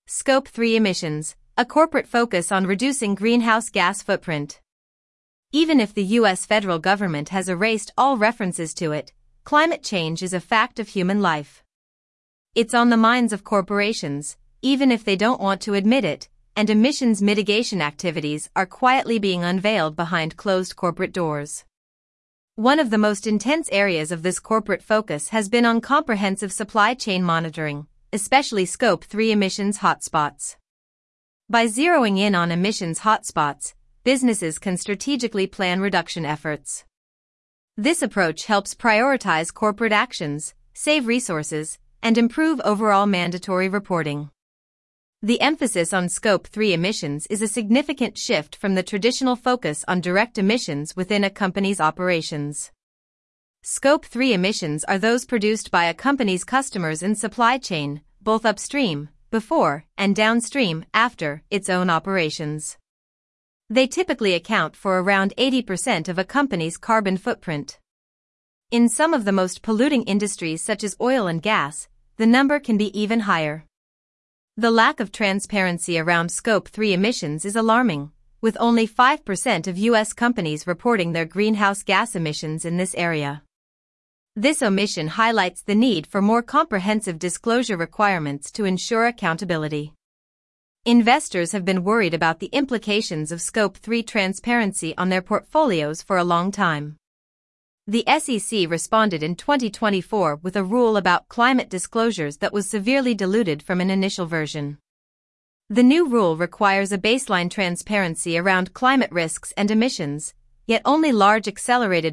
Scope 3 emissions, a corporate focus on reducing greenhouse gas footprint. Even if the U.S. federal government has erased all references to it, climate change is a fact of human life. It's on the minds of corporations, even if they don't want to admit it, and emissions mitigation activities are quietly being unveiled behind closed corporate doors. One of the most intense areas of this corporate focus has been on comprehensive supply chain monitoring, especially Scope 3 emissions hotspots. By zeroing in on emissions hotspots, businesses can strategically plan reduction efforts. This approach helps prioritize corporate actions, save resources, and improve overall mandatory reporting. The emphasis on Scope 3 emissions is a significant shift from the traditional focus on direct emissions within a company's operations. Scope 3 emissions are those produced by a company's customers and supply chain, both upstream, before, and downstream, after, its own operations. They typically account for around 80% of a company's carbon footprint. In some of the most polluting industries such as oil and gas, the number can be even higher. The lack of transparency around Scope 3 emissions is alarming, with only 5% of U.S. companies reporting their greenhouse gas emissions in this area. This omission highlights the need for more comprehensive disclosure requirements to ensure accountability. Investors have been worried about the implications of Scope 3 transparency on their portfolios for a long time. The SEC responded in 2024 with a rule about climate disclosures that was severely diluted from an initial version. The new rule requires a baseline transparency around climate risks and emissions, yet only large accelerated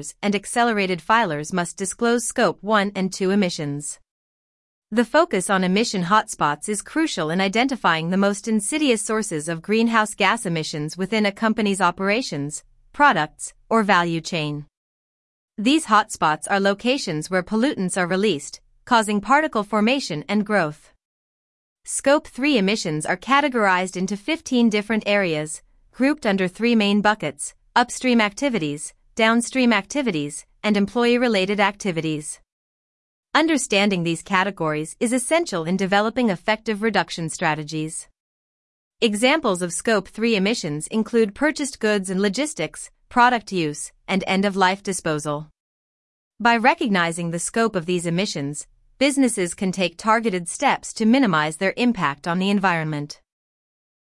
filers must disclose Scope 1 and 2 emissions. The focus on emission hotspots is crucial in identifying the most insidious sources of greenhouse gas emissions within a company's operations, products, or value chain. These hotspots are locations where pollutants are released, causing particle formation and growth. Scope 3 emissions are categorized into 15 different areas, grouped under 3 main buckets: upstream activities, downstream activities, and employee-related activities. Understanding these categories is essential in developing effective reduction strategies. Examples of Scope 3 emissions include purchased goods and logistics, product use, and end-of-life disposal. By recognizing the scope of these emissions, businesses can take targeted steps to minimize their impact on the environment.